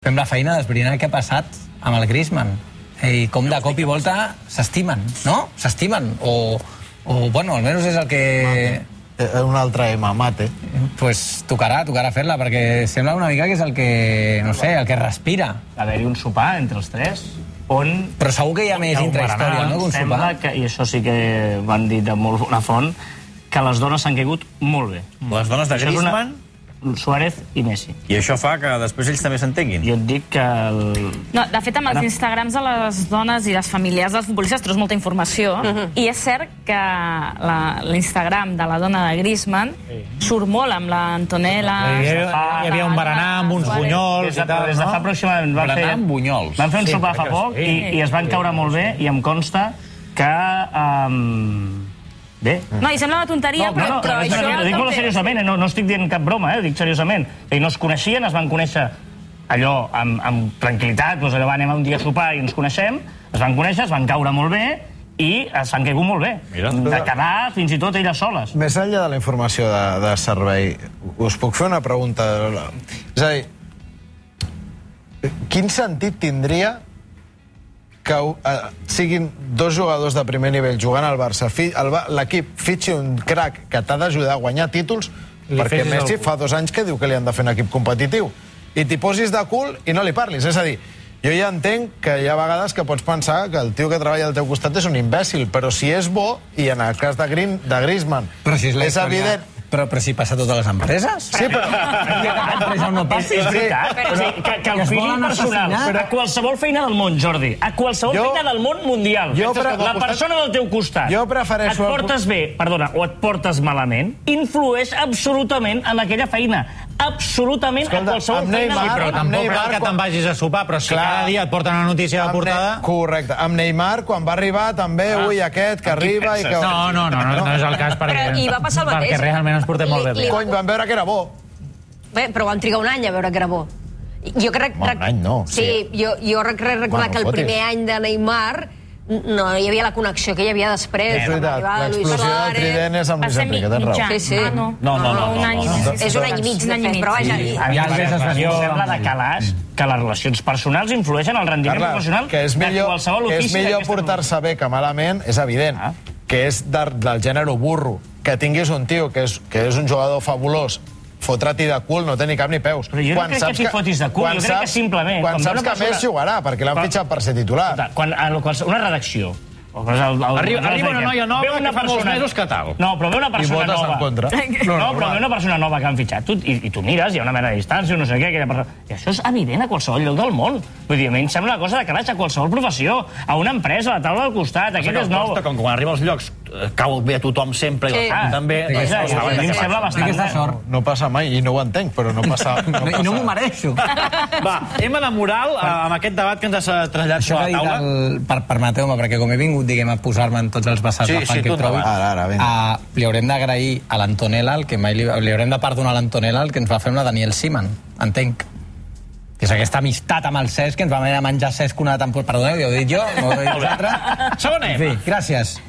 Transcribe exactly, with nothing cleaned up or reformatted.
fem la feina d'esbrinar què ha passat amb el Griezmann. I com de cop i volta s'estimen, no? S'estimen. O, o, bueno, almenys és el que... Un altre M, mate. Pues tocarà, tocarà fer-la, perquè sembla una mica que és el que, no sé, el que respira. Haver-hi un sopar entre els tres, on... Però segur que hi ha més intrahistòria, no?, que un sembla sopar. que, i això sí que ho han dit de molt bona font, que les dones s'han caigut molt bé. Les dones de Griezmann... Suárez i Messi. I això fa que després ells també s'entenguin. Jo et dic que... El... No, de fet, amb els Instagrams de les dones i les familiars dels futbolistes trobes molta informació, uh -huh. i és cert que l'Instagram de la dona de Griezmann sí. surt molt amb l'Antonella... Hi havia, hi havia un berenar amb uns bunyols i tal, des de no? fa aproximadament... Van berenar fer, amb bunyols. Van fer un sí, sopar fa poc sí. i, i es van caure molt bé, i em consta que... Um, Bé. No, i sembla una tonteria, no, però, no, però no, això... Ho dic molt seriosament, eh? no, no estic dient cap broma, eh? Ho dic seriosament. I no es coneixien, es van conèixer allò amb, amb tranquil·litat, doncs allò va, anem un dia a sopar i ens coneixem, es van conèixer, es van caure molt bé i s'han caigut molt bé. Mira. De quedar fins i tot elles soles. Més enllà de la informació de, de servei, us puc fer una pregunta? És a dir, quin sentit tindria que uh, siguin dos jugadors de primer nivell jugant al Barça, l'equip fitxi un crac que t'ha d'ajudar a guanyar títols, li perquè Messi fa dos anys que diu que li han de fer un equip competitiu, i t'hi posis de cul i no li parlis. És a dir, jo ja entenc que hi ha vegades que pots pensar que el tio que treballa al teu costat és un imbècil, però si és bo, i en el cas de, Green, de Griezmann, però si és, és evident... Però, però si passa a totes les empreses? Sí, però... L'empresa no passa. És veritat. Però, sí, que, que el feeling personal, però a qualsevol feina del món, Jordi, a qualsevol jo, feina del món mundial, jo, la costat, persona del teu costat, jo prefereixo... et portes bé, perdona, o et portes malament, influeix absolutament en aquella feina. Absolutament. Escolta, a qualsevol feina. Sí, però tampoc cal que te'n vagis a sopar, però si clar, cada dia et porten una notícia de portada... Correcte. Amb Neymar, quan va arribar, també, ah. ui, aquest, que arriba i que... No, no, no, no, no és el cas, perquè, però hi va passar el mateix. perquè realment ens portem molt bé. Cony, van veure que era bo. Bé, però van trigar un any a veure que era bo. Jo crec... Un any no. Sí, jo, jo crec recordar que el primer any de Neymar no hi havia la connexió que hi havia després. És veritat, l'explosió del Trident és amb Luis Enrique, tens raó. Sí, sí. Ah, no. No, no, no. Un any i mig. És un any i mig, de fet, però vaja... A mi em sembla de calaix que les relacions personals influeixen al rendiment professional que és millor, de qualsevol ofici. Que és millor portar-se bé que malament, és evident, que és del gènere burro. Que tinguis un tio que és, que és un jugador fabulós, fotre-t'hi de cul, no té ni cap ni peus. Però jo no crec que t'hi fotis de cul, jo crec que simplement... Quan saps que més jugarà, perquè l'han fitxat per ser titular. Quan una redacció... Arriba una noia nova que fa molts mesos que tal. No, però ve una persona nova. I votes en contra. No, però ve una persona nova que han fitxat. I tu mires, hi ha una mena de distància, no sé què, aquella persona... I això és evident a qualsevol lloc del món. Vull dir, a mi em sembla una cosa de calaix a qualsevol professió, a una empresa, a la taula del costat, aquest és nou. Com quan arriba als llocs cau bé a tothom sempre i la també... A mi em sembla bastant... No passa mai, i no ho entenc, però no passa... I no m'ho mereixo. Va, tema de moral, amb aquest debat que ens has traslladat sobre la taula. Permeteu-me, perquè com he vingut, diguem, a posar-me en tots els vessants de fan que trobi, li haurem d'agrair a l'Antonella, el que mai li haurem de perdonar a l'Antonella el que ens va fer una Daniel Seaman, entenc. Que és aquesta amistat amb el Cesc, que ens va venir a menjar Cesc una temporada... Perdoneu, ja ho he dit jo, no ho he dit vosaltres. Segon En fi, gràcies.